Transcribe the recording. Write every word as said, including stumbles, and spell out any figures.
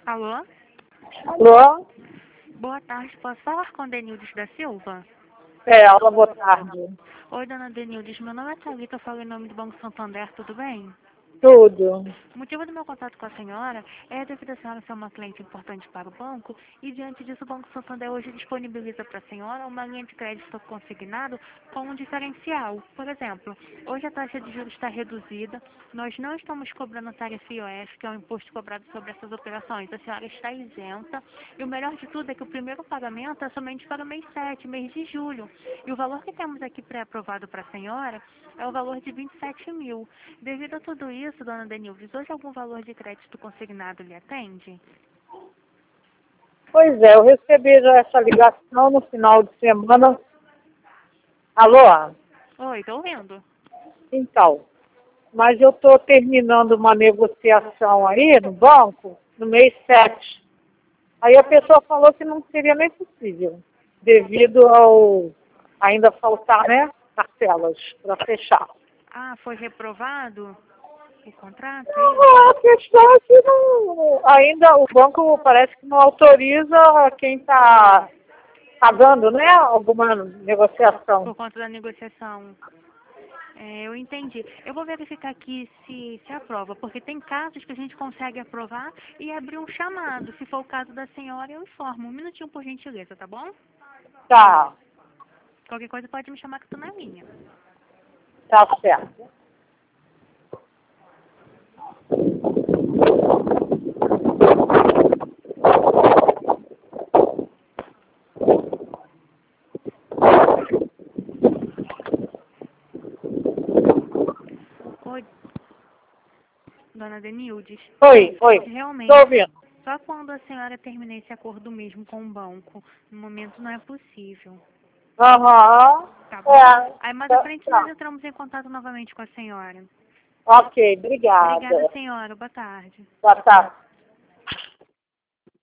Alô? Alô? Boa tarde, posso falar com Denildes da Silva? É, alô, boa tarde. Oi, dona Denildes, meu nome é Thalita, eu falo em nome do Banco Santander, tudo bem? Tudo. O motivo do meu contato com a senhora é devido a senhora ser uma cliente importante para o banco e, diante disso, o Banco Santander hoje disponibiliza para a senhora uma linha de crédito consignado com um diferencial. Por exemplo, hoje a taxa de juros está reduzida, nós não estamos cobrando tarifa I O F, que é o imposto cobrado sobre essas operações. A senhora está isenta e o melhor de tudo é que o primeiro pagamento é somente para o mês sete, mês de julho. E o valor que temos aqui pré-aprovado para a senhora é o valor de vinte e sete mil. Devido a tudo isso, dona Denildes, hoje algum valor de crédito consignado lhe atende? Pois é, eu recebi já essa ligação no final de semana. Alô? Oi, estou ouvindo. Então, mas eu estou terminando uma negociação aí no banco, no mês sete. Aí a pessoa falou que não seria nem possível, devido ao ainda faltar, né, parcelas para fechar. Ah, foi reprovado o contrato? É Não, isso? a questão é que não, ainda o banco parece que não autoriza quem está pagando, né, alguma negociação. Por conta da negociação. É, eu entendi. Eu vou verificar aqui se se aprova, porque tem casos que a gente consegue aprovar e abrir um chamado. Se for o caso da senhora, eu informo. Um minutinho, por gentileza, tá bom? Tá, Qualquer coisa pode me chamar que eu tô na linha. tá certo. Oi, dona Denildes. Oi, oi, tô Realmente, ouvindo. só quando a senhora terminar esse acordo mesmo com o banco. No momento não é possível. Aham, Tá bom? é, Aí mais à tá, frente nós tá. entramos em contato novamente com a senhora. Ok, Obrigada, obrigada. senhora. Boa tarde. Boa tarde.